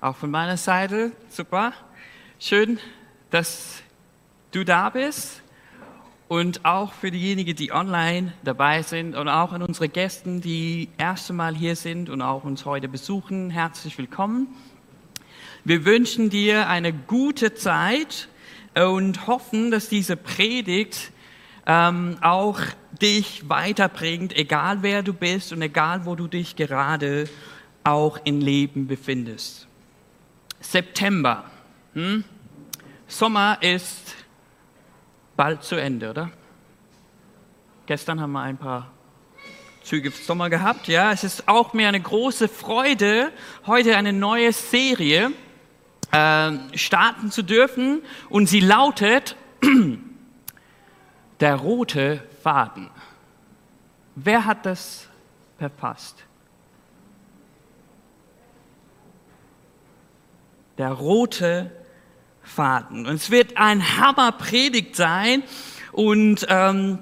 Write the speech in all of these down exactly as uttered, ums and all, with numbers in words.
Auch von meiner Seite, super. Schön, dass du da bist. Und auch für diejenigen, die online dabei sind und auch an unsere Gäste, die das erste Mal hier sind und auch uns heute besuchen, herzlich willkommen. Wir wünschen dir eine gute Zeit und hoffen, dass diese Predigt ähm, auch dich weiterbringt, egal wer du bist und egal wo du dich gerade auch im Leben befindest. September. Hm? Sommer ist bald zu Ende, oder? Gestern haben wir ein paar Züge Sommer gehabt. Ja, es ist auch mir eine große Freude, heute eine neue Serie äh, starten zu dürfen. Und sie lautet Der rote Faden. Wer hat das verfasst? Der rote Faden. Und es wird ein Hammerpredigt sein und ähm,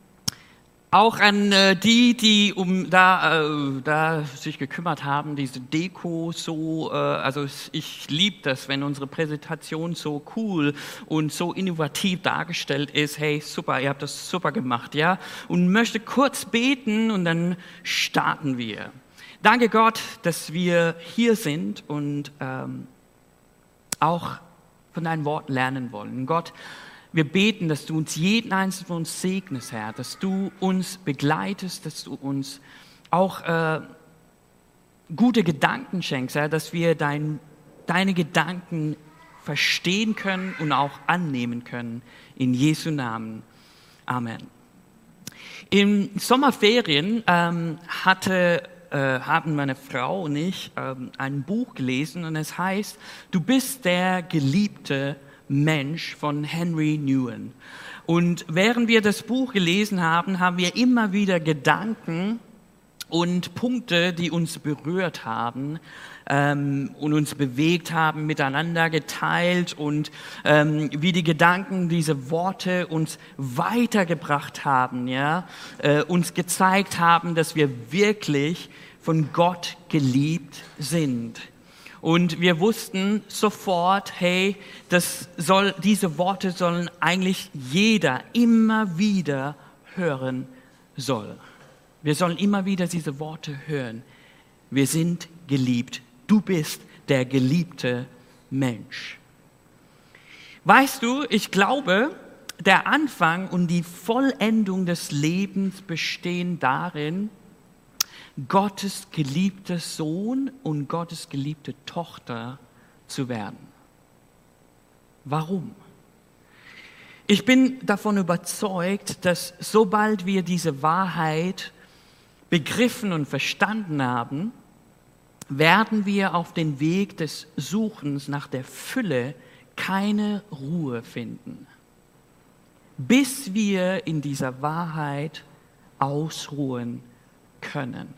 auch an äh, die, die um da, äh, da sich gekümmert haben, diese Deko so, äh, also ich liebe das, wenn unsere Präsentation so cool und so innovativ dargestellt ist. Hey, super, ihr habt das super gemacht, ja? Und möchte kurz beten und dann starten wir. Danke Gott, dass wir hier sind und ähm, auch von deinen Worten lernen wollen. Gott, wir beten, dass du uns jeden einzelnen von uns segnest, Herr, dass du uns begleitest, dass du uns auch äh, gute Gedanken schenkst, Herr, dass wir dein, deine Gedanken verstehen können und auch annehmen können. In Jesu Namen. Amen. In Sommerferien ähm, hatte Äh, haben meine Frau und ich ähm, ein Buch gelesen und es heißt, du bist der geliebte Mensch von Henry Nouwen. Und während wir das Buch gelesen haben, haben wir immer wieder Gedanken und Punkte, die uns berührt haben ähm, und uns bewegt haben, miteinander geteilt und ähm, wie die Gedanken, diese Worte uns weitergebracht haben, ja, äh, uns gezeigt haben, dass wir wirklich von Gott geliebt sind. Und wir wussten sofort, hey, das soll, diese Worte sollen eigentlich jeder immer wieder hören soll. Wir sollen immer wieder diese Worte hören. Wir sind geliebt. Du bist der geliebte Mensch. Weißt du, ich glaube, der Anfang und die Vollendung des Lebens bestehen darin, Gottes geliebter Sohn und Gottes geliebte Tochter zu werden. Warum? Ich bin davon überzeugt, dass sobald wir diese Wahrheit begriffen und verstanden haben, werden wir auf den Weg des Suchens nach der Fülle keine Ruhe finden, bis wir in dieser Wahrheit ausruhen können.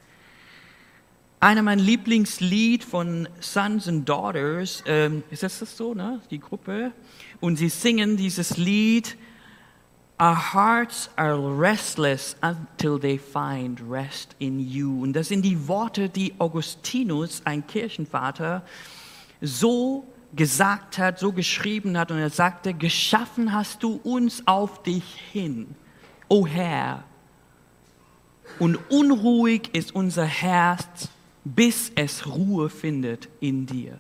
Einer meiner Lieblingslied von Sons and Daughters, ähm, ist das, das so, ne? Die Gruppe? Und sie singen dieses Lied, Our hearts are restless until they find rest in you. Und das sind die Worte, die Augustinus, ein Kirchenvater, so gesagt hat, so geschrieben hat. Und er sagte, geschaffen hast du uns auf dich hin, o Herr. Und unruhig ist unser Herz, bis es Ruhe findet in dir.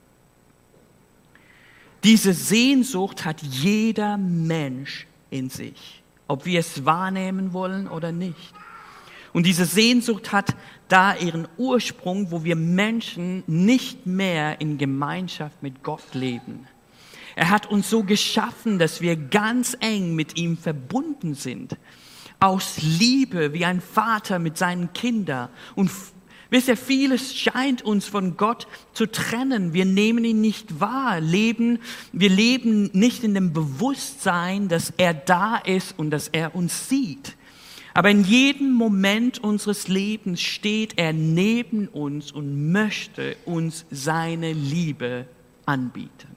Diese Sehnsucht hat jeder Mensch in sich, ob wir es wahrnehmen wollen oder nicht. Und diese Sehnsucht hat da ihren Ursprung, wo wir Menschen nicht mehr in Gemeinschaft mit Gott leben. Er hat uns so geschaffen, dass wir ganz eng mit ihm verbunden sind. Aus Liebe, wie ein Vater mit seinen Kindern. Und wisst ihr, vieles scheint uns von Gott zu trennen. Wir nehmen ihn nicht wahr. Leben, wir leben nicht in dem Bewusstsein, dass er da ist und dass er uns sieht. Aber in jedem Moment unseres Lebens steht er neben uns und möchte uns seine Liebe anbieten.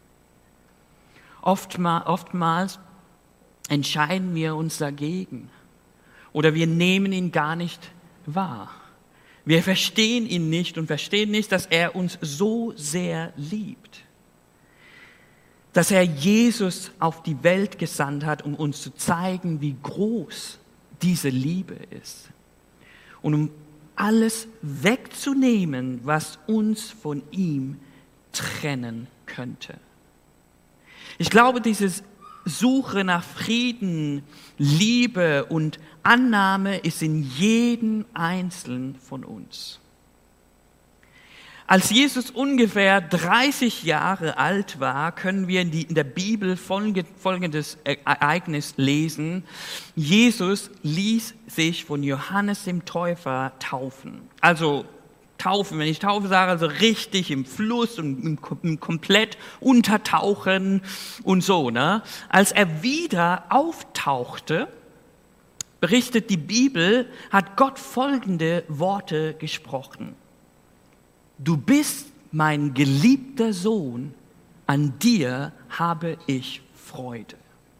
Oftmals entscheiden wir uns dagegen oder wir nehmen ihn gar nicht wahr. Wir verstehen ihn nicht und verstehen nicht, dass er uns so sehr liebt. Dass er Jesus auf die Welt gesandt hat, um uns zu zeigen, wie groß diese Liebe ist. Und um alles wegzunehmen, was uns von ihm trennen könnte. Ich glaube, diese Suche nach Frieden, Liebe und Annahme ist in jedem Einzelnen von uns. Als Jesus ungefähr dreißig Jahre alt war, können wir in, die, in der Bibel folgendes Ereignis lesen. Jesus ließ sich von Johannes dem Täufer taufen. Also taufen, wenn ich Taufe sage, also richtig im Fluss und im, im komplett untertauchen und so. Ne? Als er wieder auftauchte, berichtet die Bibel, hat Gott folgende Worte gesprochen. Du bist mein geliebter Sohn, an dir habe ich Freude.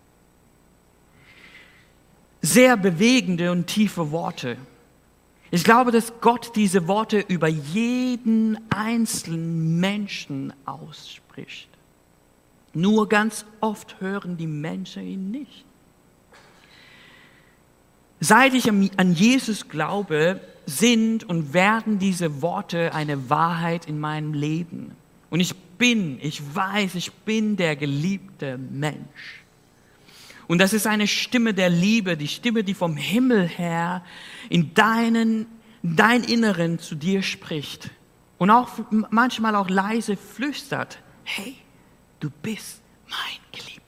Sehr bewegende und tiefe Worte. Ich glaube, dass Gott diese Worte über jeden einzelnen Menschen ausspricht. Nur ganz oft hören die Menschen ihn nicht. Seit ich an Jesus glaube, sind und werden diese Worte eine Wahrheit in meinem Leben. Und ich bin, ich weiß, ich bin der geliebte Mensch. Und das ist eine Stimme der Liebe, die Stimme, die vom Himmel her in deinen, dein Inneren zu dir spricht. Und auch manchmal auch leise flüstert, hey, du bist mein Geliebter.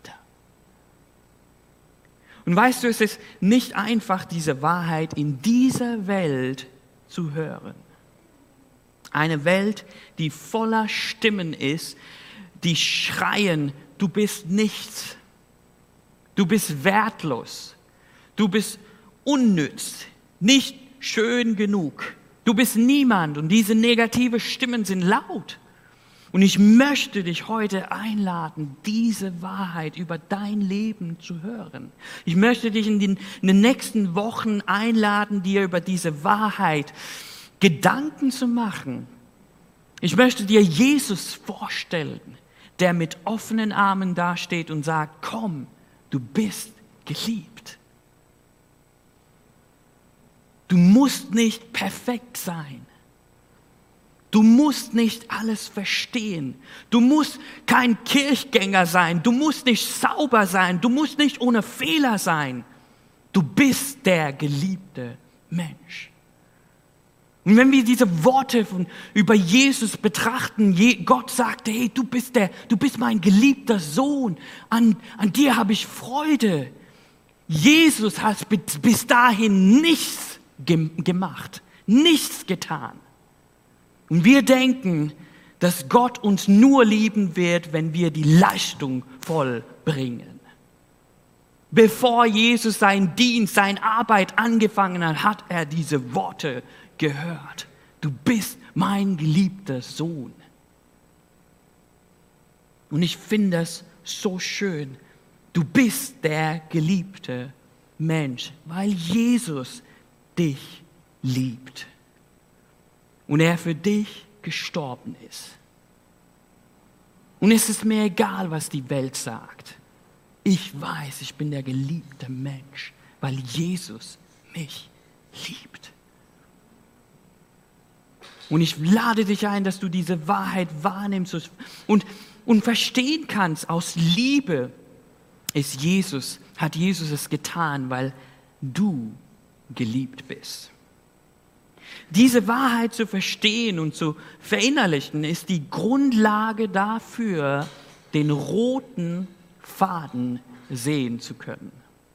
Und weißt du, es ist nicht einfach, diese Wahrheit in dieser Welt zu hören. Eine Welt, die voller Stimmen ist, die schreien, du bist nichts, du bist wertlos, du bist unnütz, nicht schön genug, du bist niemand. Und diese negative Stimmen sind laut. Und ich möchte dich heute einladen, diese Wahrheit über dein Leben zu hören. Ich möchte dich in den, in den nächsten Wochen einladen, dir über diese Wahrheit Gedanken zu machen. Ich möchte dir Jesus vorstellen, der mit offenen Armen dasteht und sagt, komm, du bist geliebt. Du musst nicht perfekt sein. Du musst nicht alles verstehen. Du musst kein Kirchgänger sein. Du musst nicht sauber sein. Du musst nicht ohne Fehler sein. Du bist der geliebte Mensch. Und wenn wir diese Worte von, über Jesus betrachten, je, Gott sagte, hey, du bist der, du bist mein geliebter Sohn. An, an dir habe ich Freude. Jesus hat bis dahin nichts ge- gemacht, nichts getan. Und wir denken, dass Gott uns nur lieben wird, wenn wir die Leistung vollbringen. Bevor Jesus seinen Dienst, seine Arbeit angefangen hat, hat er diese Worte gehört. Du bist mein geliebter Sohn. Und ich finde das so schön. Du bist der geliebte Mensch, weil Jesus dich liebt. Und er für dich gestorben ist. Und es ist mir egal, was die Welt sagt. Ich weiß, ich bin der geliebte Mensch, weil Jesus mich liebt. Und ich lade dich ein, dass du diese Wahrheit wahrnimmst und, und verstehen kannst. Aus Liebe ist Jesus, hat Jesus es getan, weil du geliebt bist. Diese Wahrheit zu verstehen und zu verinnerlichen, ist die Grundlage dafür, den roten Faden sehen zu können.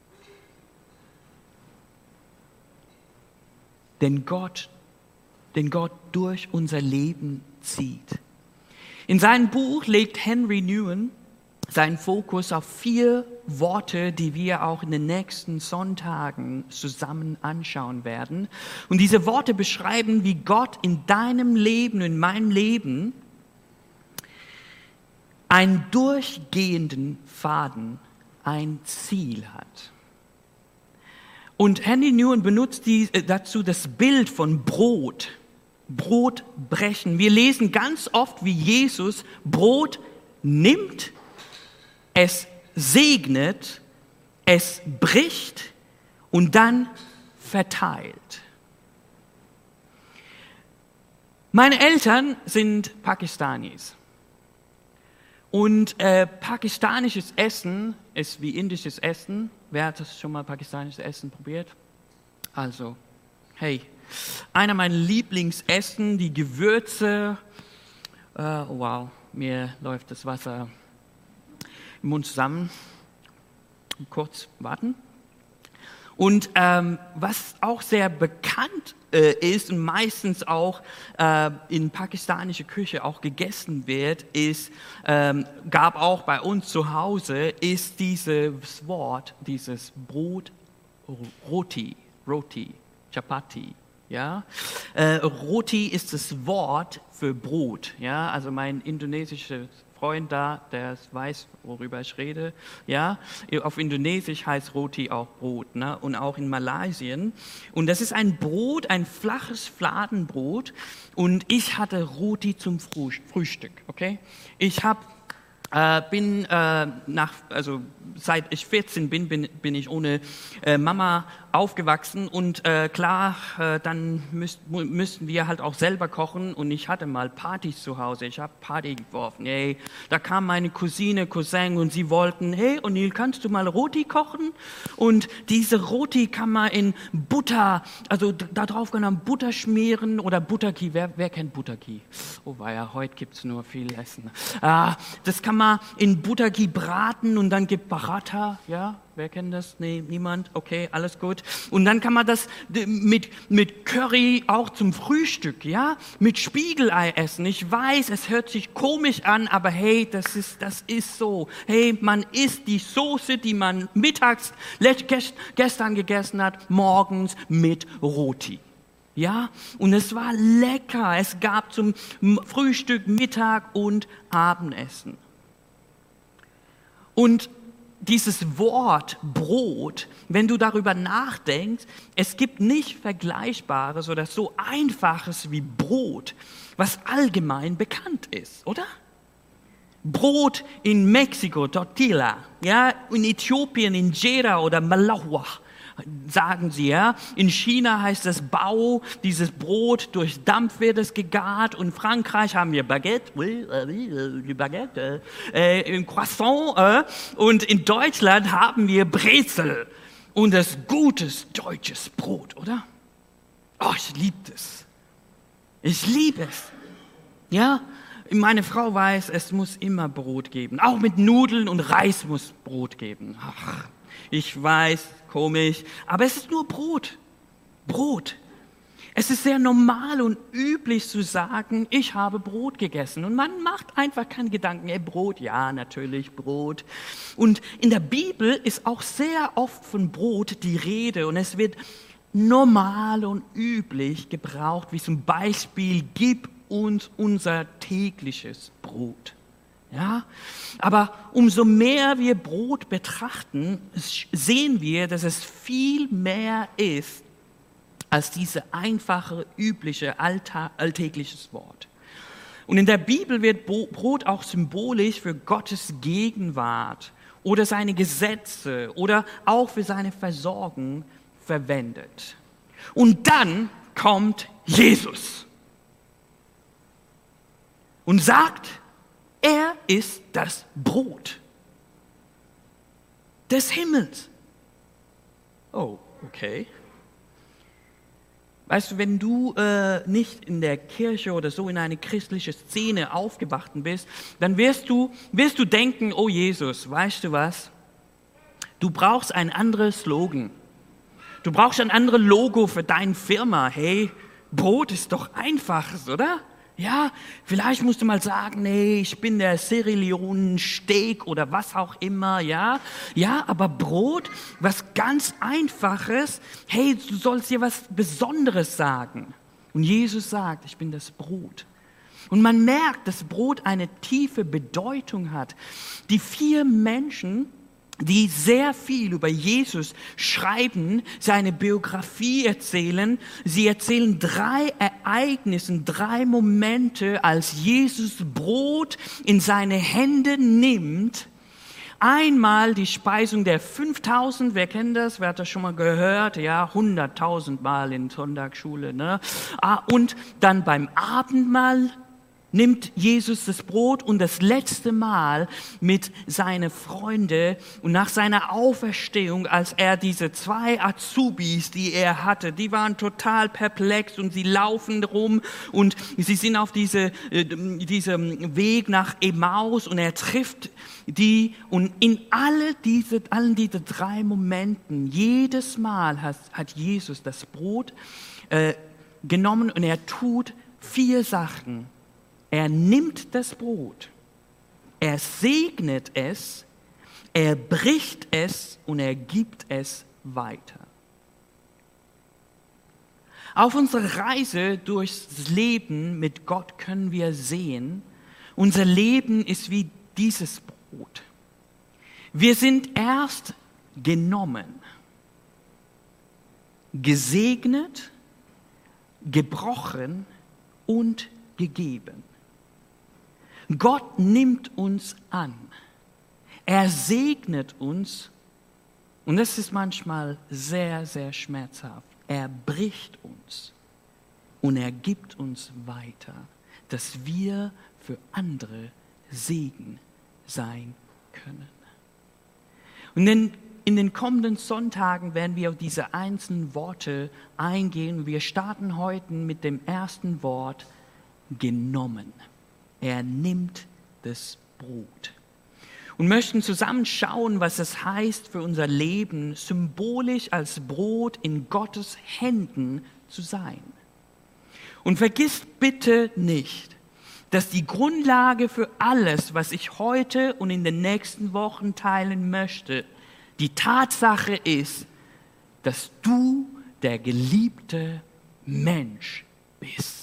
Den Gott, den Gott durch unser Leben zieht. In seinem Buch legt Henry Nouwen seinen Fokus auf vier Worte, die wir auch in den nächsten Sonntagen zusammen anschauen werden. Und diese Worte beschreiben, wie Gott in deinem Leben, in meinem Leben, einen durchgehenden Faden, ein Ziel hat. Und Henry Nouwen benutzt die, dazu das Bild von Brot. Brot brechen. Wir lesen ganz oft, wie Jesus Brot nimmt, es segnet, es bricht und dann verteilt. Meine Eltern sind Pakistanis. Und äh, pakistanisches Essen ist wie indisches Essen. Wer hat das schon mal pakistanisches Essen probiert? Also, hey, einer meiner Lieblingsessen, die Gewürze. Äh, wow, mir läuft das Wasser im Mund zusammen. Kurz warten. Und ähm, was auch sehr bekannt äh, ist und meistens auch äh, in pakistanischer Küche auch gegessen wird, ist, ähm, gab auch bei uns zu Hause, ist dieses Wort, dieses Brot, Roti, Roti, Chapati. Ja? Äh, Roti ist das Wort für Brot. Ja? Also mein indonesischer Freund da, der weiß, worüber ich rede. Ja? Auf Indonesisch heißt Roti auch Brot, ne? Und auch in Malaysia. Und das ist ein Brot, ein flaches Fladenbrot. Und ich hatte Roti zum Frühstück. Okay? Ich habe Äh, bin äh, nach, also seit ich vierzehn bin, bin, bin ich ohne äh, Mama aufgewachsen und äh, klar, äh, dann müß, müssten wir halt auch selber kochen und ich hatte mal Partys zu Hause, ich habe Party geworfen, hey, da kam meine Cousine, Cousin und sie wollten, hey O'Neill, kannst du mal Roti kochen? Und diese Roti kann man in Butter, also da drauf kann man Butter schmieren oder Butterki, wer, wer kennt Butterki? Oh weia, heute gibt es nur viel Essen. Ah, das kann man in Butterki braten und dann gibt Paratha, ja, wer kennt das? Nee, niemand? Okay, alles gut. Und dann kann man das mit, mit Curry auch zum Frühstück, ja, mit Spiegelei essen. Ich weiß, es hört sich komisch an, aber hey, das ist, das ist so. Hey, man isst die Soße, die man mittags gestern gegessen hat, morgens mit Roti. Ja, und es war lecker. Es gab zum Frühstück, Mittag und Abendessen. Und dieses Wort Brot, wenn du darüber nachdenkst, es gibt nicht Vergleichbares oder so Einfaches wie Brot, was allgemein bekannt ist, oder? Brot in Mexiko, Tortilla, ja, in Äthiopien, Injera oder Malawa, sagen sie, ja. In China heißt es Bao, dieses Brot, durch Dampf wird es gegart. Und in Frankreich haben wir Baguette, oui, die Baguette, äh, ein Croissant. Äh, und in Deutschland haben wir Brezel und das gutes deutsches Brot, oder? Oh, ich liebe es. Ich liebe es. Ja, meine Frau weiß, es muss immer Brot geben. Auch mit Nudeln und Reis muss Brot geben. Ach, ich weiß, komisch, aber es ist nur Brot. Brot. Es ist sehr normal und üblich zu sagen, ich habe Brot gegessen. Und man macht einfach keinen Gedanken, ey, Brot, ja, natürlich Brot. Und in der Bibel ist auch sehr oft von Brot die Rede. Und es wird normal und üblich gebraucht, wie zum Beispiel, gib uns unser tägliches Brot. Ja, aber umso mehr wir Brot betrachten, sehen wir, dass es viel mehr ist als diese einfache, übliche, alltägliches Wort. Und in der Bibel wird Brot auch symbolisch für Gottes Gegenwart oder seine Gesetze oder auch für seine Versorgung verwendet. Und dann kommt Jesus und sagt, er ist das Brot des Himmels. Oh, okay. Weißt du, wenn du äh, nicht in der Kirche oder so in eine christliche Szene aufgewachsen bist, dann wirst du, wirst du denken, oh Jesus, weißt du was? Du brauchst ein anderes Slogan. Du brauchst ein anderes Logo für deine Firma. Hey, Brot ist doch einfaches, oder? Ja, vielleicht musst du mal sagen, nee, ich bin der Cyril Leone Steak oder was auch immer, ja. Ja, aber Brot, was ganz Einfaches, hey, du sollst dir was Besonderes sagen. Und Jesus sagt, ich bin das Brot. Und man merkt, dass Brot eine tiefe Bedeutung hat. Die vier Menschen, die sehr viel über Jesus schreiben, seine Biografie erzählen. Sie erzählen drei Ereignisse, drei Momente, als Jesus Brot in seine Hände nimmt. Einmal die Speisung der fünftausend, wer kennt das, wer hat das schon mal gehört? Ja, hunderttausend Mal in Sonntagsschule. Ne? Und dann beim Abendmahl nimmt Jesus das Brot und das letzte Mal mit seinen Freunden und nach seiner Auferstehung, als er diese zwei Azubis, die er hatte, die waren total perplex und sie laufen rum und sie sind auf diese, äh, diesem Weg nach Emmaus und er trifft die und in alle diese, allen diese drei Momenten, jedes Mal hat, hat Jesus das Brot äh, genommen und er tut vier Sachen. Er nimmt das Brot, er segnet es, er bricht es und er gibt es weiter. Auf unserer Reise durchs Leben mit Gott können wir sehen, unser Leben ist wie dieses Brot. Wir sind erst genommen, gesegnet, gebrochen und gegeben. Gott nimmt uns an. Er segnet uns und das ist manchmal sehr, sehr schmerzhaft. Er bricht uns und er gibt uns weiter, dass wir für andere Segen sein können. Und in, in den kommenden Sonntagen werden wir auf diese einzelnen Worte eingehen. Wir starten heute mit dem ersten Wort, genommen. Er nimmt das Brot. Und möchten zusammen schauen, was es heißt für unser Leben, symbolisch als Brot in Gottes Händen zu sein. Und vergiss bitte nicht, dass die Grundlage für alles, was ich heute und in den nächsten Wochen teilen möchte, die Tatsache ist, dass du der geliebte Mensch bist.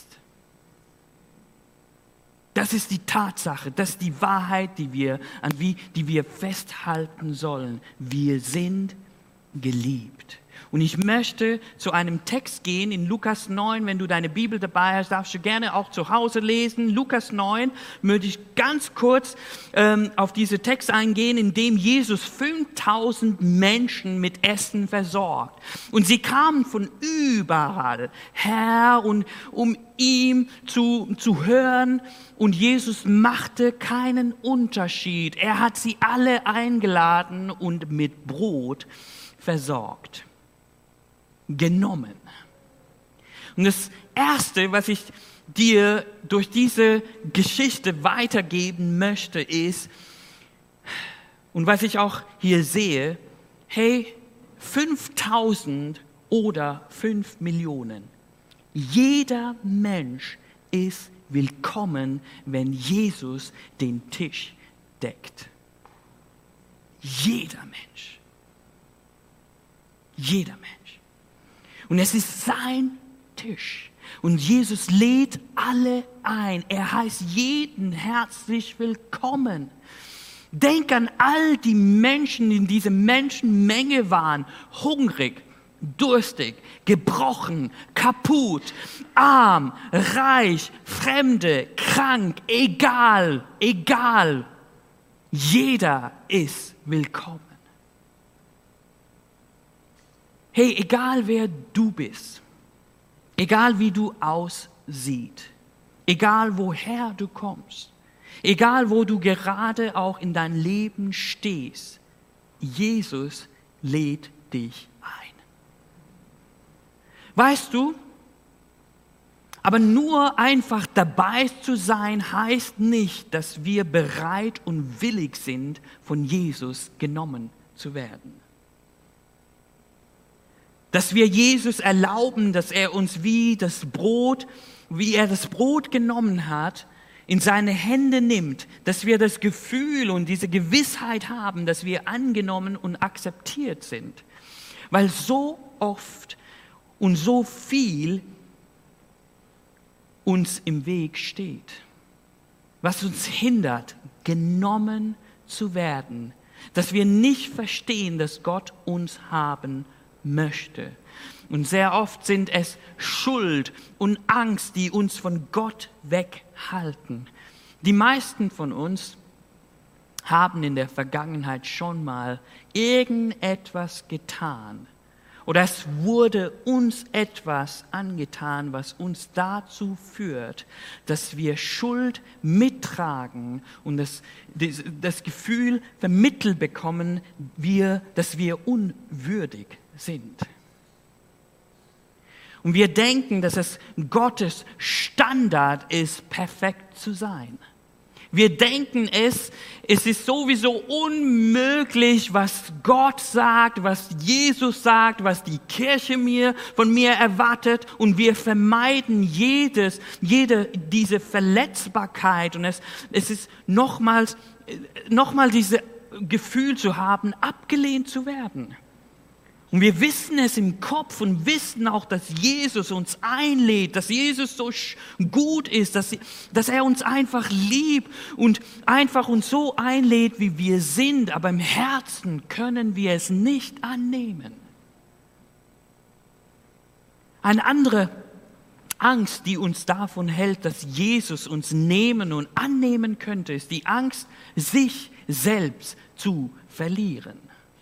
Das ist die Tatsache, das ist die Wahrheit, die wir, an wie, die wir festhalten sollen. Wir sind geliebt. Und ich möchte zu einem Text gehen in Lukas neun. Wenn du deine Bibel dabei hast, darfst du gerne auch zu Hause lesen. Lukas neun möchte ich ganz kurz ähm, auf diese Text eingehen, in dem Jesus fünftausend Menschen mit Essen versorgt. Und sie kamen von überall her, und, um ihm zu, zu hören. Und Jesus machte keinen Unterschied. Er hat sie alle eingeladen und mit Brot versorgt. Genommen. Und das Erste, was ich dir durch diese Geschichte weitergeben möchte, ist, und was ich auch hier sehe, hey, fünftausend oder fünf Millionen. Jeder Mensch ist willkommen, wenn Jesus den Tisch deckt. Jeder Mensch. Jeder Mensch. Und es ist sein Tisch. Und Jesus lädt alle ein. Er heißt jeden herzlich willkommen. Denk an all die Menschen, die in dieser Menschenmenge waren. Hungrig, durstig, gebrochen, kaputt, arm, reich, Fremde, krank, egal, egal. Jeder ist willkommen. Hey, egal wer du bist, egal wie du aussiehst, egal woher du kommst, egal wo du gerade auch in dein Leben stehst, Jesus lädt dich ein. Weißt du, aber nur einfach dabei zu sein, heißt nicht, dass wir bereit und willig sind, von Jesus genommen zu werden. Dass wir Jesus erlauben, dass er uns wie das Brot, wie er das Brot genommen hat, in seine Hände nimmt, dass wir das Gefühl und diese Gewissheit haben, dass wir angenommen und akzeptiert sind. Weil so oft und so viel uns im Weg steht, was uns hindert, genommen zu werden, dass wir nicht verstehen, dass Gott uns haben möchte. Und sehr oft sind es Schuld und Angst, die uns von Gott weghalten. Die meisten von uns haben in der Vergangenheit schon mal irgendetwas getan. Oder es wurde uns etwas angetan, was uns dazu führt, dass wir Schuld mittragen und das, das, das Gefühl vermittelt bekommen, wir, dass wir unwürdig sind. Und wir denken, dass es Gottes Standard ist, perfekt zu sein. Wir denken es, es ist sowieso unmöglich, was Gott sagt, was Jesus sagt, was die Kirche mir, von mir erwartet. Und wir vermeiden jedes, jede, diese Verletzbarkeit. Und es, es ist nochmals, nochmal dieses Gefühl zu haben, abgelehnt zu werden. Und wir wissen es im Kopf und wissen auch, dass Jesus uns einlädt, dass Jesus so gut ist, dass, dass er uns einfach liebt und einfach uns so einlädt, wie wir sind. Aber im Herzen können wir es nicht annehmen. Eine andere Angst, die uns davon hält, dass Jesus uns nehmen und annehmen könnte, ist die Angst, sich selbst zu verlieren.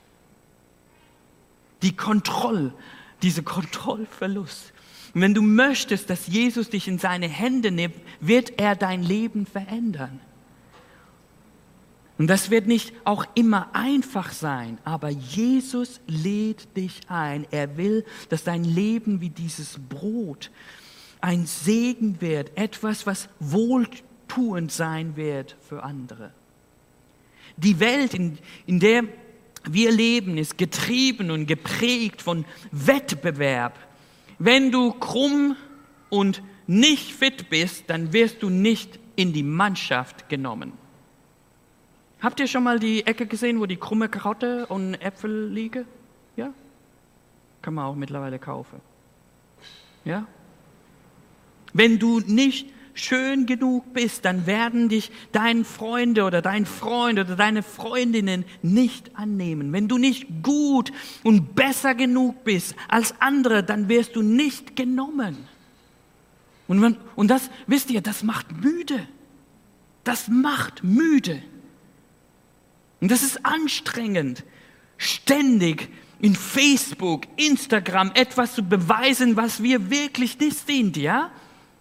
Die Kontrolle, diese Kontrollverlust. Und wenn du möchtest, dass Jesus dich in seine Hände nimmt, wird er dein Leben verändern. Und das wird nicht auch immer einfach sein, aber Jesus lädt dich ein. Er will, dass dein Leben wie dieses Brot ein Segen wird, etwas, was wohltuend sein wird für andere. Die Welt, in, in der wir leben, ist getrieben und geprägt von Wettbewerb. Wenn du krumm und nicht fit bist, dann wirst du nicht in die Mannschaft genommen. Habt ihr schon mal die Ecke gesehen, wo die krumme Karotte und Äpfel liegen? Ja? Kann man auch mittlerweile kaufen. Ja? Wenn du nicht schön genug bist, dann werden dich deine Freunde oder dein Freund oder deine Freundinnen nicht annehmen. Wenn du nicht gut und besser genug bist als andere, dann wirst du nicht genommen. Und, man, und das, wisst ihr, das macht müde. Das macht müde. Und das ist anstrengend, ständig in Facebook, Instagram etwas zu beweisen, was wir wirklich nicht sind, ja?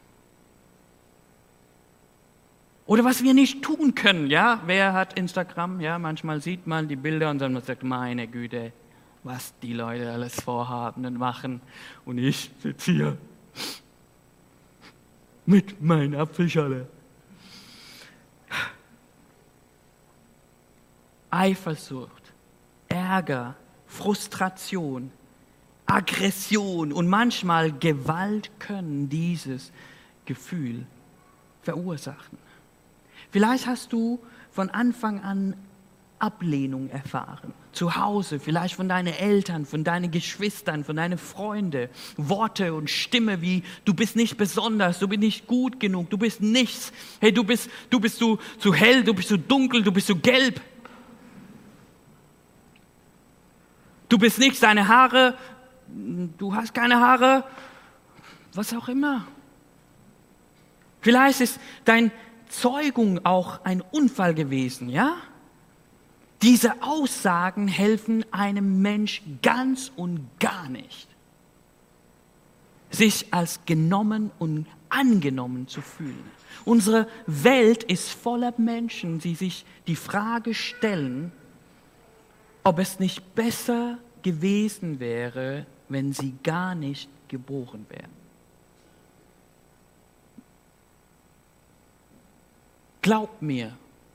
Oder was wir nicht tun können, ja? Wer hat Instagram? Ja, manchmal sieht man die Bilder und dann sagt, meine Güte, was die Leute alles vorhaben und machen. Und ich sitze hier mit meiner Apfelschale. Eifersucht, Ärger, Frustration, Aggression und manchmal Gewalt können dieses Gefühl verursachen. Vielleicht hast du von Anfang an Ablehnung erfahren. Zu Hause, vielleicht von deinen Eltern, von deinen Geschwistern, von deinen Freunden. Worte und Stimme wie, du bist nicht besonders, du bist nicht gut genug, du bist nichts. Hey, du bist, du bist zu, zu hell, du bist zu dunkel, du bist zu gelb. Du bist nichts, deine Haare, du hast keine Haare, was auch immer. Vielleicht ist dein Zeugung auch ein Unfall gewesen, ja? Diese Aussagen helfen einem Mensch ganz und gar nicht, sich als genommen und angenommen zu fühlen. Unsere Welt ist voller Menschen, die sich die Frage stellen, ob es nicht besser gewesen wäre, wenn sie gar nicht geboren wären. Glaub mir,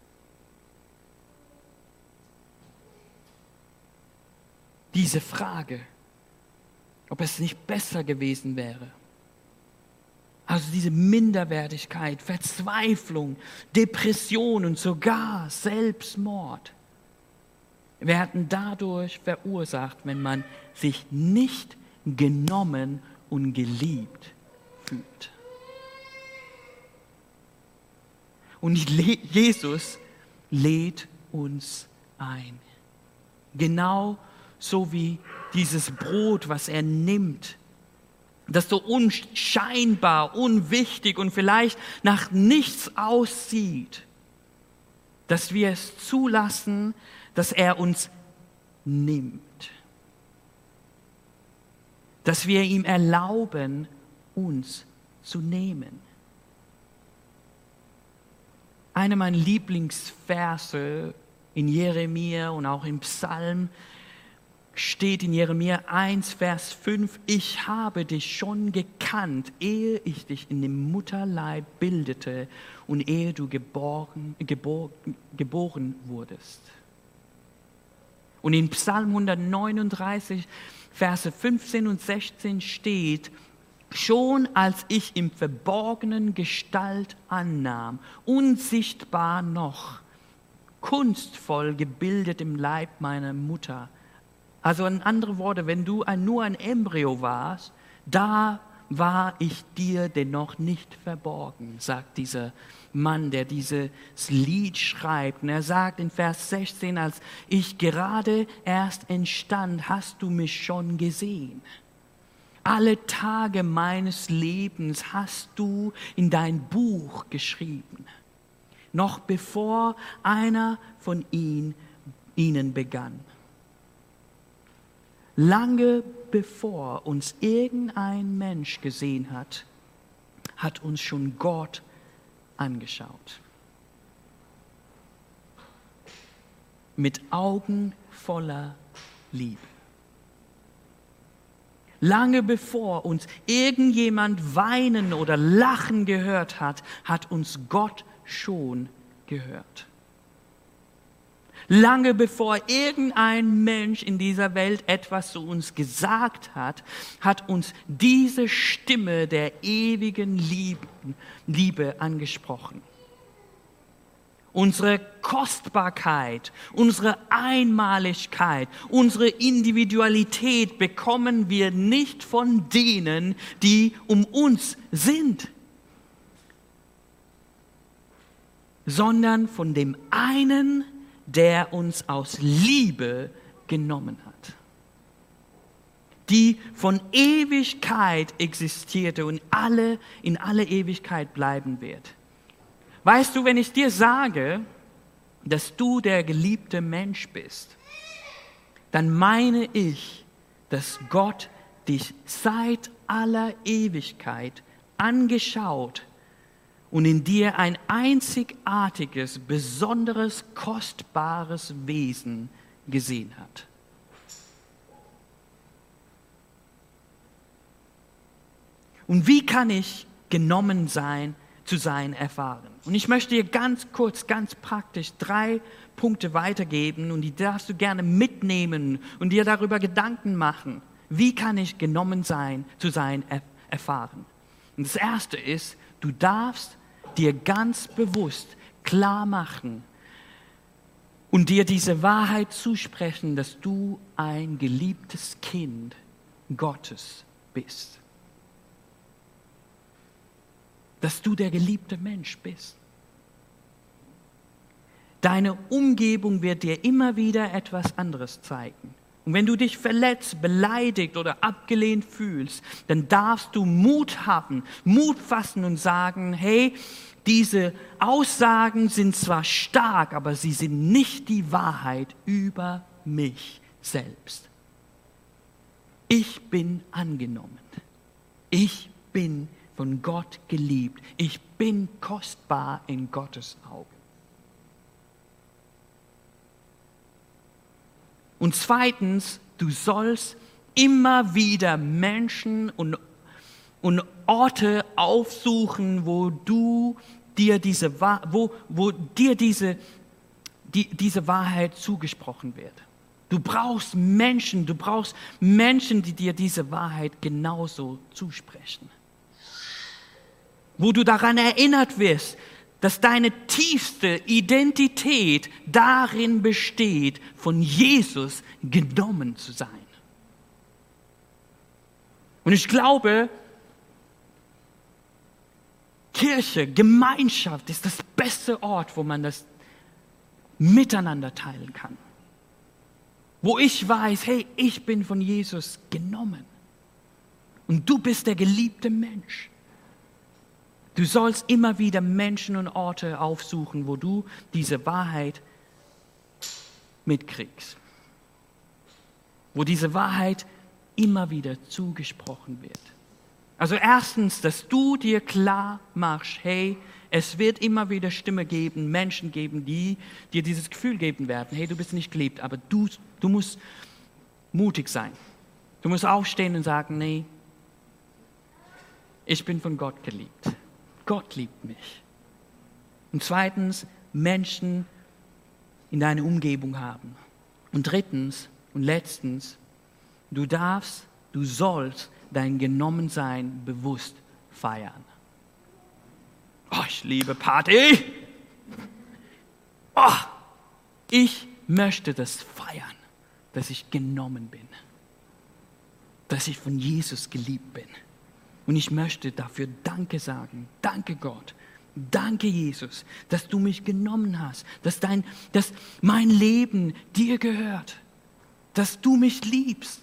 diese Frage, ob es nicht besser gewesen wäre, also diese Minderwertigkeit, Verzweiflung, Depression und sogar Selbstmord, werden dadurch verursacht, wenn man sich nicht genommen und geliebt fühlt. Und Jesus lädt uns ein. Genau so wie dieses Brot, was er nimmt, das so unscheinbar, unwichtig und vielleicht nach nichts aussieht, dass wir es zulassen, dass er uns nimmt. Dass wir ihm erlauben, uns zu nehmen. Einer meiner Lieblingsverse in Jeremia und auch im Psalm steht in Jeremia eins, Vers fünf, ich habe dich schon gekannt, ehe ich dich in dem Mutterleib bildete und ehe du geboren, gebor, geboren wurdest. Und in Psalm hundertneununddreißig, Verse fünfzehn und sechzehn steht, schon als ich im Verborgenen Gestalt annahm, unsichtbar noch, kunstvoll gebildet im Leib meiner Mutter. Also in anderen Worten, wenn du ein, nur ein Embryo warst, da war ich dir dennoch nicht verborgen, sagt dieser Mann, der dieses Lied schreibt. Und er sagt in Vers sechzehn, als ich gerade erst entstand, hast du mich schon gesehen. Alle Tage meines Lebens hast du in dein Buch geschrieben, noch bevor einer von ihnen, ihnen begann. Lange bevor uns irgendein Mensch gesehen hat, hat uns schon Gott angeschaut. Mit Augen voller Liebe. Lange bevor uns irgendjemand weinen oder lachen gehört hat, hat uns Gott schon gehört. Lange bevor irgendein Mensch in dieser Welt etwas zu uns gesagt hat, hat uns diese Stimme der ewigen Liebe, Liebe angesprochen. Unsere Kostbarkeit, unsere Einmaligkeit, unsere Individualität bekommen wir nicht von denen, die um uns sind, sondern von dem einen, der uns aus Liebe genommen hat, die von Ewigkeit existierte und alle in alle Ewigkeit bleiben wird. Weißt du, wenn ich dir sage, dass du der geliebte Mensch bist, dann meine ich, dass Gott dich seit aller Ewigkeit angeschaut und in dir ein einzigartiges, besonderes, kostbares Wesen gesehen hat. Und wie kann ich genommen sein, zu sein erfahren? Und ich möchte dir ganz kurz, ganz praktisch drei Punkte weitergeben und die darfst du gerne mitnehmen und dir darüber Gedanken machen. Wie kann ich genommen sein, zu sein erfahren? Und das erste ist, du darfst dir ganz bewusst klar machen und dir diese Wahrheit zusprechen, dass du ein geliebtes Kind Gottes bist. Dass du der geliebte Mensch bist. Deine Umgebung wird dir immer wieder etwas anderes zeigen. Und wenn du dich verletzt, beleidigt oder abgelehnt fühlst, dann darfst du Mut haben, Mut fassen und sagen, hey, diese Aussagen sind zwar stark, aber sie sind nicht die Wahrheit über mich selbst. Ich bin angenommen. Ich bin von Gott geliebt. Ich bin kostbar in Gottes Augen. Und zweitens, du sollst immer wieder Menschen und, und Orte aufsuchen, wo du dir diese, wo, wo dir diese, die, diese Wahrheit zugesprochen wird. Du brauchst Menschen, du brauchst Menschen, die dir diese Wahrheit genauso zusprechen. Wo du daran erinnert wirst, dass deine tiefste Identität darin besteht, von Jesus genommen zu sein. Und ich glaube, Kirche, Gemeinschaft ist das beste Ort, wo man das miteinander teilen kann. wo ich weiß, hey, ich bin von Jesus genommen. Und du bist der geliebte Mensch. Du sollst immer wieder Menschen und Orte aufsuchen, wo du diese Wahrheit mitkriegst. Wo diese Wahrheit immer wieder zugesprochen wird. Also erstens, dass du dir klar machst, hey, es wird immer wieder Stimme geben, Menschen geben, die dir dieses Gefühl geben werden, hey, du bist nicht geliebt, aber du, du musst mutig sein. Du musst aufstehen und sagen, nee, ich bin von Gott geliebt. Gott liebt mich. Und zweitens, Menschen in deiner Umgebung haben. Und drittens und letztens, du darfst, du sollst dein Genommensein bewusst feiern. Oh, ich liebe Party. Oh, ich möchte das feiern, dass ich genommen bin. Dass ich von Jesus geliebt bin. Und ich möchte dafür Danke sagen. Danke Gott. Danke Jesus, dass du mich genommen hast. Dass, dein, dass mein Leben dir gehört. Dass du mich liebst.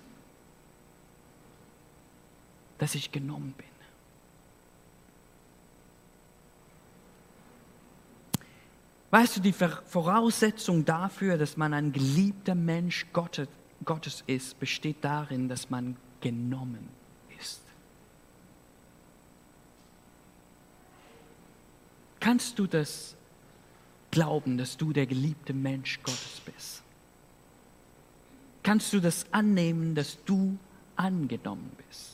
Dass ich genommen bin. Weißt du, die Voraussetzung dafür, dass man ein geliebter Mensch Gottes, Gottes ist, besteht darin, dass man genommen ist. Kannst du das glauben, dass du der geliebte Mensch Gottes bist? Kannst du das annehmen, dass du angenommen bist?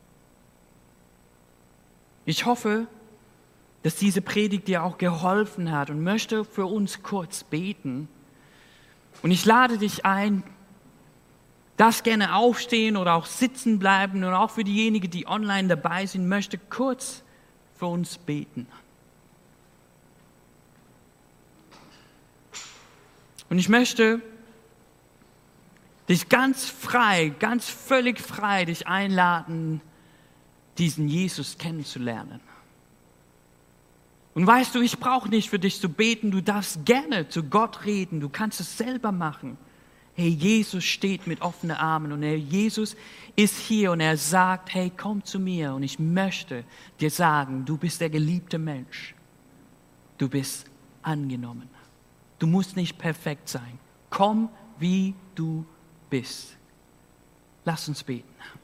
Ich hoffe, dass diese Predigt dir auch geholfen hat und möchte für uns kurz beten. Und ich lade dich ein, darfst gerne aufstehen oder auch sitzen bleiben und auch für diejenigen, die online dabei sind, möchte kurz für uns beten. Und ich möchte dich ganz frei, ganz völlig frei dich einladen, diesen Jesus kennenzulernen. Und weißt du, ich brauche nicht für dich zu beten, du darfst gerne zu Gott reden, du kannst es selber machen. Hey, Jesus steht mit offenen Armen und hey, Jesus ist hier und er sagt, hey, komm zu mir und ich möchte dir sagen, du bist der geliebte Mensch. Du bist angenommen. Du musst nicht perfekt sein. Komm, wie du bist. Lass uns beten.